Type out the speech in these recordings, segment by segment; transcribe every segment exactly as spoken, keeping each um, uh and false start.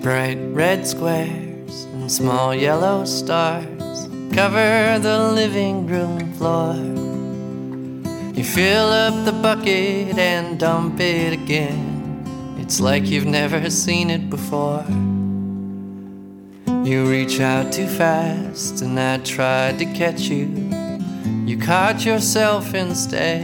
Bright red squares and small yellow stars cover the living room floor. You fill up the bucket and dump it again. It's like you've never seen it before. You reach out too fast and I tried to catch you. You caught yourself instead.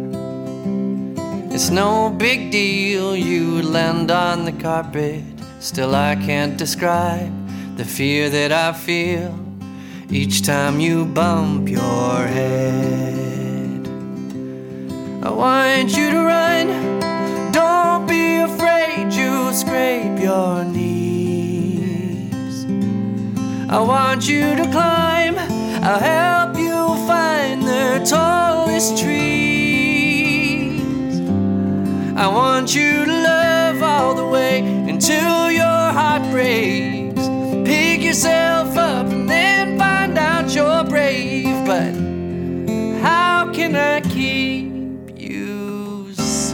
It's no big deal, you land on the carpet. Still I can't describe the fear that I feel each time you bump your head. I want you to run, don't be afraid, you'll scrape your knees. I want you to climb, I'll help you find the tallest trees. I want you to love all the way until your heart breaks. Pick yourself up and then find out you're brave. But how can I keep you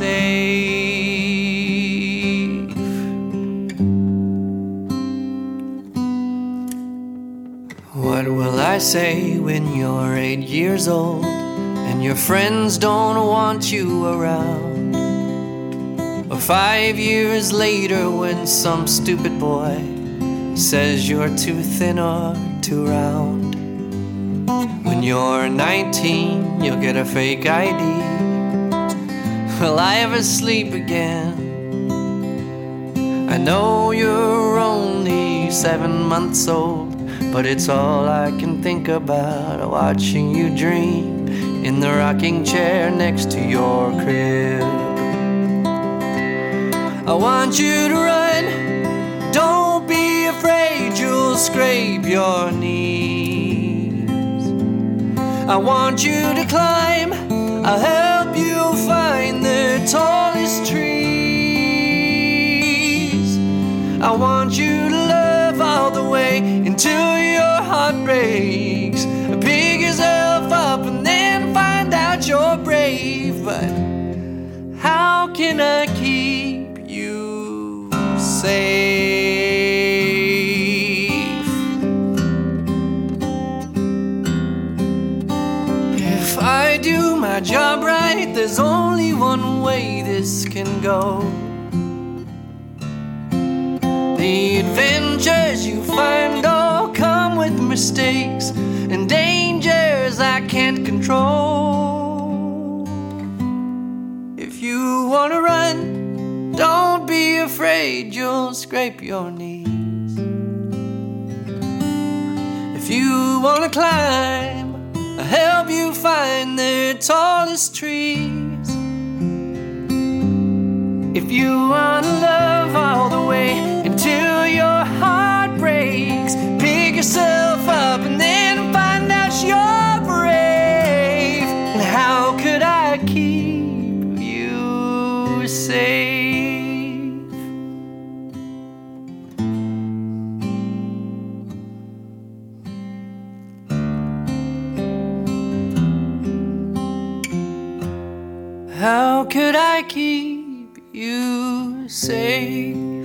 safe? What will I say when you're eight years old and your friends don't want you around? Or five years later when some stupid boy says you're too thin or too round. When you're nineteen, you'll get a fake I D. Will I ever sleep again? I know you're only seven months old, but it's all I can think about, watching you dream in the rocking chair next to your crib. I want you to run, don't be afraid, you'll scrape your knees. I want you to climb, I'll help you find the tallest trees. I want you to love all the way until your heart breaks. Pick yourself up and then find out you're brave. But how can I keep you safe? If I do my job right, there's only one way this can go. The adventures you find all come with mistakes and dangers I can't control. If you wanna run, don't be afraid, you'll scrape your knees. If you wanna climb, I'll help you find the tallest trees. If you wanna love all the way until your heart breaks, pick yourself up and then find out you're brave. And how could I keep you safe? How could I keep you safe?